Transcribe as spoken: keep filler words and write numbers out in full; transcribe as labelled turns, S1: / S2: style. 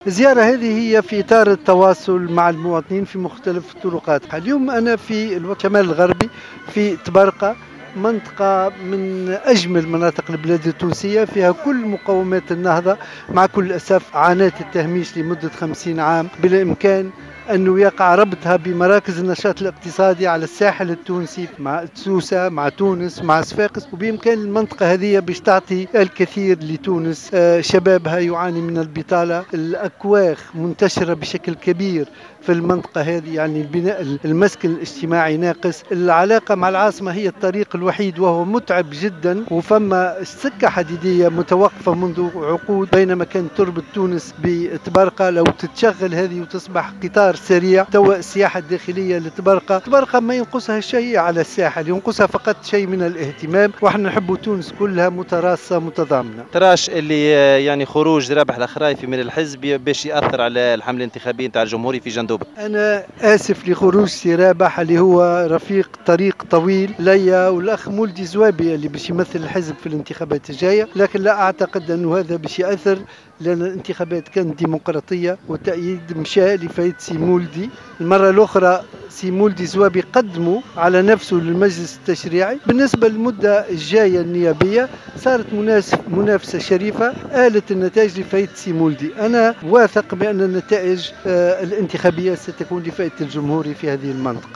S1: الزيارة هذه هي في إطار التواصل مع المواطنين في مختلف الطرقات. اليوم أنا في الشمال الغربي في تبرقة، منطقة من أجمل مناطق البلاد التونسية، فيها كل مقومات النهضة. مع كل الأسف عانت التهميش لمدة خمسين عام، بالإمكان أنه يقع ربطها بمراكز النشاط الاقتصادي على الساحل التونسي مع سوسة، مع تونس، مع صفاقس، وبإمكان المنطقة هذه باش تعطي الكثير لتونس. آه، شبابها يعاني من البطالة، الأكواخ منتشرة بشكل كبير في المنطقة هذه، يعني البناء المسكن الاجتماعي ناقص. العلاقة مع العاصمة هي الطريق الوحيد وهو متعب جدا، وفما سكة حديدية متوقفة منذ عقود، بينما كانت تربط تونس بتبرقة. لو تتشغل هذه وتصبح قطار سريع، توا السياحة الداخلية لتبرقة، تبرقة ما ينقصها شيء على الساحل، ينقصها فقط شيء من الاهتمام، واحنا نحب تونس كلها متراصة متضامنة.
S2: تراش اللي آه، يعني خروج رابح الخرايفي من الحزب باش يأثر على الحملة الانتخابية نتاع الجمهوري في جندوبة؟
S1: أنا آسف لخروج سي رابح اللي هو رفيق طريق طويل ليا والأخ مولدي زوابي اللي باش يمثل الحزب في الانتخابات الجاية، لكن لا أعتقد أنه هذا باش يأثر، لأن الانتخابات كانت ديمقراطية والتأييد مشى لفايت سي مولدي. المرة الأخرى سي مولدي زوابي قدموا على نفسه للمجلس التشريعي. بالنسبة للمدة الجاية النيابية صارت منافسة شريفة آلت النتائج لفايت سي مولدي. أنا واثق بأن النتائج آه، الانتخابية ستكون لفائدة الجمهوري في هذه المنطقة.